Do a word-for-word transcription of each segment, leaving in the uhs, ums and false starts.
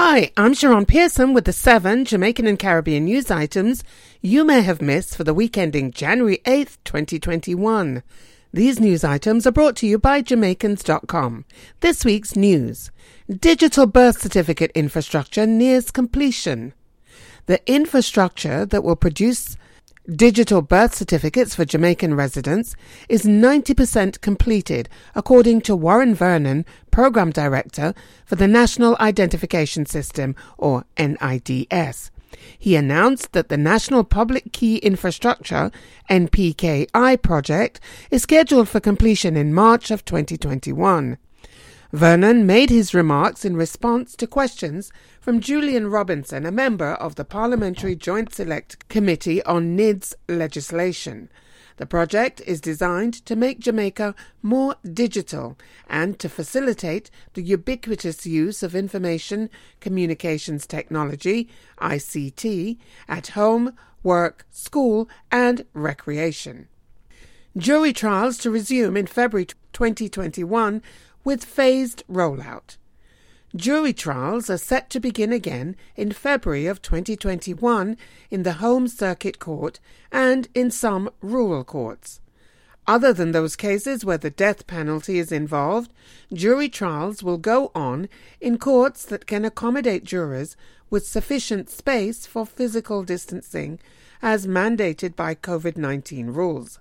Hi, I'm Sharon Pearson with the seven Jamaican and Caribbean news items you may have missed for the week ending January eighth, twenty twenty-one. These news items are brought to you by Jamaicans dot com. This week's news. Digital birth certificate infrastructure nears completion. The infrastructure that will produce digital birth certificates for Jamaican residents is ninety percent completed, according to Warren Vernon, Program Director for the National Identification System, or N I D S. He announced that the National Public Key Infrastructure N P K I project is scheduled for completion in March of twenty twenty-one. Vernon made his remarks in response to questions from Julian Robinson, a member of the Parliamentary Joint Select Committee on N I D S legislation. The project is designed to make Jamaica more digital and to facilitate the ubiquitous use of information communications technology, I C T, at home, work, school, and recreation. Jury trials to resume in February twenty twenty-one with phased rollout. Jury trials are set to begin again in February of twenty twenty-one in the Home Circuit Court and in some rural courts. Other than those cases where the death penalty is involved, jury trials will go on in courts that can accommodate jurors with sufficient space for physical distancing as mandated by COVID nineteen rules.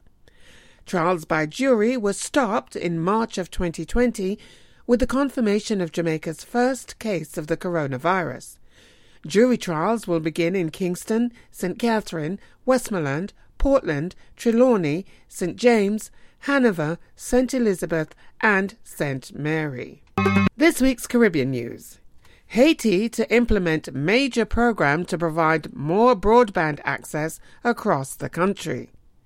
Trials by jury were stopped in March of twenty twenty with the confirmation of Jamaica's first case of the coronavirus. Jury trials will begin in Kingston, Saint Catherine, Westmoreland, Portland, Trelawney, Saint James, Hanover, Saint Elizabeth, and Saint Mary. This week's Caribbean news. Haiti to implement major program to provide more broadband access across the country.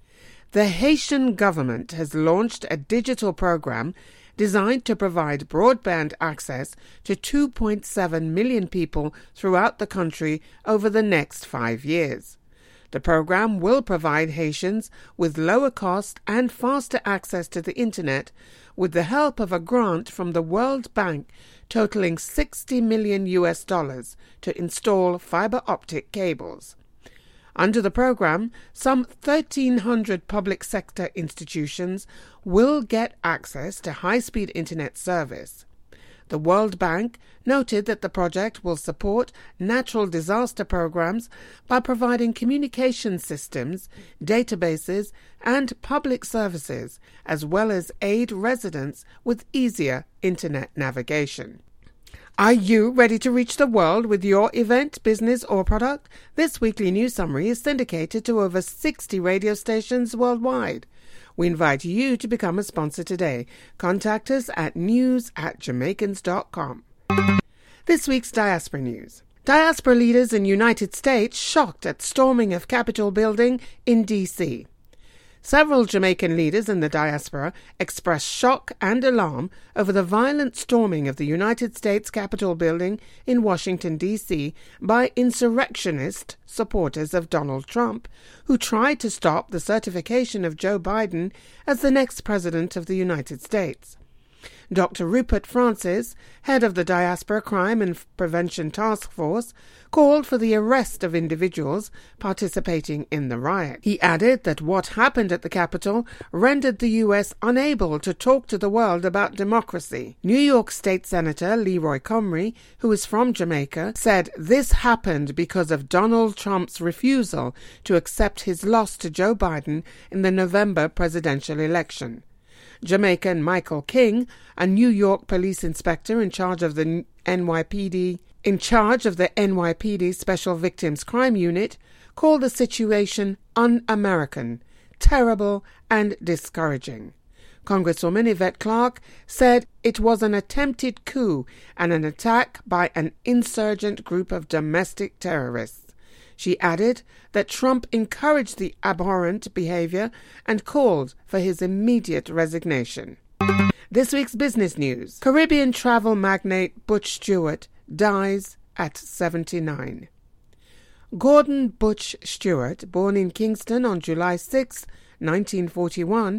The Haitian government has launched a digital program designed to provide broadband access to two point seven million people throughout the country over the next five years. The program will provide Haitians with lower cost and faster access to the Internet with the help of a grant from the World Bank totaling sixty million U S dollars to install fiber optic cables. Under the program, some thirteen hundred public sector institutions will get access to high-speed internet service. The World Bank noted that the project will support natural disaster programs by providing communication systems, databases, and public services, as well as aid residents with easier internet navigation. Are you ready to reach the world with your event, business, or product? This weekly news summary is syndicated to over sixty radio stations worldwide. We invite you to become a sponsor today. Contact us at news at Jamaicans dot com. This week's Diaspora News. Diaspora leaders in United States shocked at storming of Capitol building in D C Several Jamaican leaders in the diaspora expressed shock and alarm over the violent storming of the United States Capitol building in Washington, D C by insurrectionist supporters of Donald Trump, who tried to stop the certification of Joe Biden as the next president of the United States. Doctor Rupert Francis, head of the Diaspora Crime and Prevention Task Force, called for the arrest of individuals participating in the riot. He added that what happened at the Capitol rendered the U S unable to talk to the world about democracy. New York State Senator Leroy Comrie, who is from Jamaica, said this happened because of Donald Trump's refusal to accept his loss to Joe Biden in the November presidential election. Jamaican Michael King, a New York police inspector in charge of the N Y P D, in charge of the N Y P D Special Victims Crime Unit, called the situation un-American, terrible, and discouraging. Congresswoman Yvette Clarke said it was an attempted coup and an attack by an insurgent group of domestic terrorists. She added that Trump encouraged the abhorrent behavior and called for his immediate resignation. This week's business news. Caribbean travel magnate Butch Stewart dies at seventy-nine. Gordon Butch Stewart, born in Kingston on July sixth, nineteen forty-one,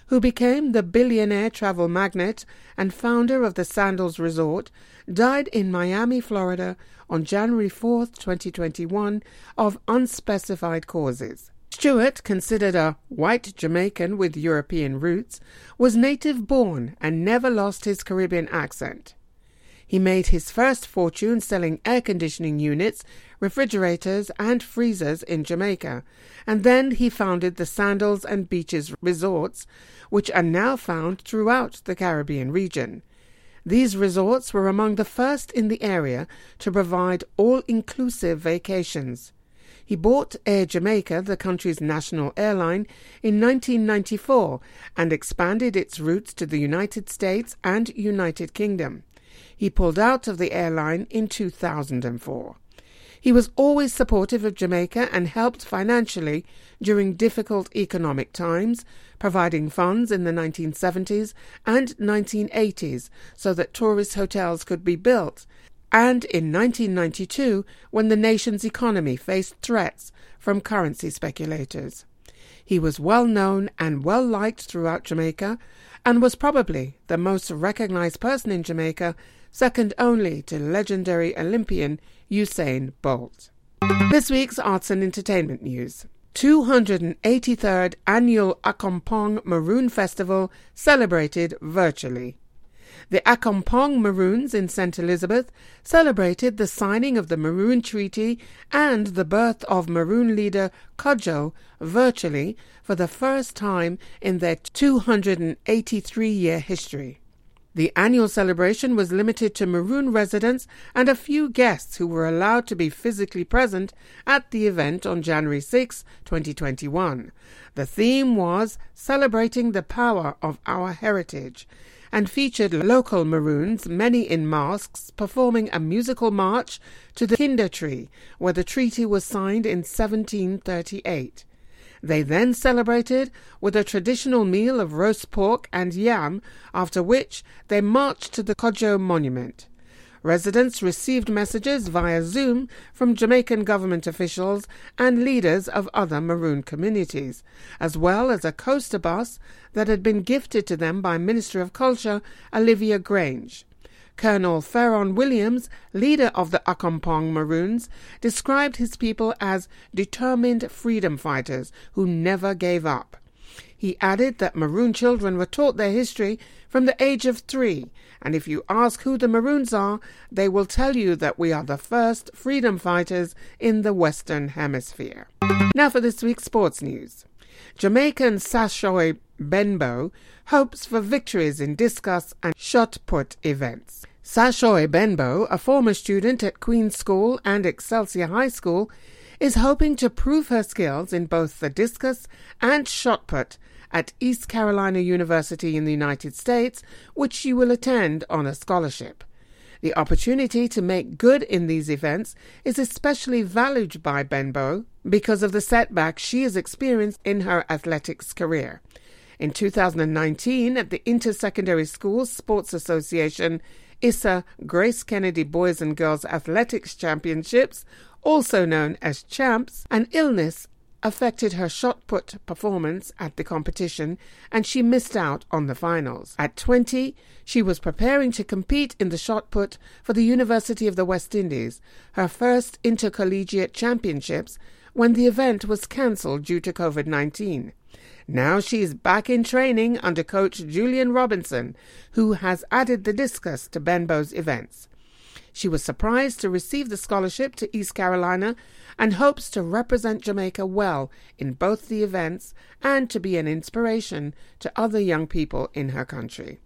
who became the billionaire travel magnate and founder of the Sandals Resort, died in Miami, Florida on January fourth, twenty twenty-one, of unspecified causes. Stewart, considered a white Jamaican with European roots, was native-born and never lost his Caribbean accent. He made his first fortune selling air conditioning units, refrigerators, and freezers in Jamaica, and then he founded the Sandals and Beaches resorts, which are now found throughout the Caribbean region. These resorts were among the first in the area to provide all-inclusive vacations. He bought Air Jamaica, the country's national airline, in nineteen ninety-four and expanded its routes to the United States and United Kingdom. He pulled out of the airline in two thousand four. He was always supportive of Jamaica and helped financially during difficult economic times, providing funds in the nineteen seventies and nineteen eighties so that tourist hotels could be built, and in nineteen ninety-two when the nation's economy faced threats from currency speculators. He was well known and well liked throughout Jamaica and was probably the most recognized person in Jamaica, second only to legendary Olympian Usain Bolt. This week's arts and entertainment news. two hundred eighty-third Annual Accompong Maroon Festival celebrated virtually. The Accompong Maroons in Saint Elizabeth celebrated the signing of the Maroon Treaty and the birth of Maroon leader Cudjoe virtually for the first time in their two hundred eighty-three-year history. The annual celebration was limited to Maroon residents and a few guests who were allowed to be physically present at the event on January sixth, twenty twenty-one. The theme was Celebrating the Power of Our Heritage, and featured local Maroons, many in masks, performing a musical march to the Kinder Tree, where the treaty was signed in seventeen thirty-eight. They then celebrated with a traditional meal of roast pork and yam, after which they marched to the Cudjoe Monument. Residents received messages via Zoom from Jamaican government officials and leaders of other Maroon communities, as well as a coaster bus that had been gifted to them by Minister of Culture Olivia Grange. Colonel Ferron Williams, leader of the Accompong Maroons, described his people as determined freedom fighters who never gave up. He added that Maroon children were taught their history from the age of three, and if you ask who the Maroons are, they will tell you that we are the first freedom fighters in the Western Hemisphere. Now for this week's sports news. Jamaican Sashoy Benbow hopes for victories in discus and shot put events. Sashoy Benbow, a former student at Queen's School and Excelsior High School, is hoping to prove her skills in both the discus and shot put at East Carolina University in the United States, which she will attend on a scholarship. The opportunity to make good in these events is especially valued by Benbow because of the setbacks she has experienced in her athletics career. In two thousand nineteen, at the Intersecondary Schools Sports Association I S A Grace Kennedy Boys and Girls Athletics Championships, also known as Champs, an illness affected her shot put performance at the competition and she missed out on the finals. At twenty, she was preparing to compete in the shot put for the University of the West Indies, her first intercollegiate championships, when the event was cancelled due to covid nineteen. Now she is back in training under coach Julian Robinson, who has added the discus to Benbow's events. She was surprised to receive the scholarship to East Carolina and hopes to represent Jamaica well in both the events and to be an inspiration to other young people in her country.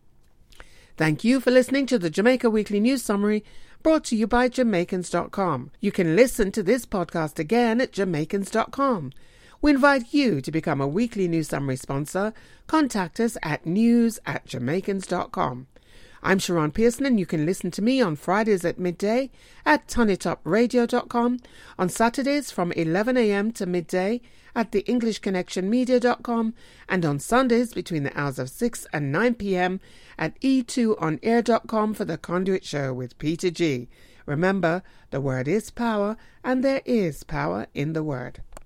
Thank you for listening to the Jamaica Weekly News Summary, brought to you by Jamaicans dot com. You can listen to this podcast again at Jamaicans dot com. We invite you to become a Weekly News Summary sponsor. Contact us at news at Jamaicans dot com. I'm Sharon Pearson, and you can listen to me on Fridays at midday at Tonitop Radio dot com, on Saturdays from eleven a.m. to midday at the English Connection Media dot com, and on Sundays between the hours of six and nine p.m. at e two on air dot com for The Conduit Show with Peter G. Remember, the word is power, and there is power in the word.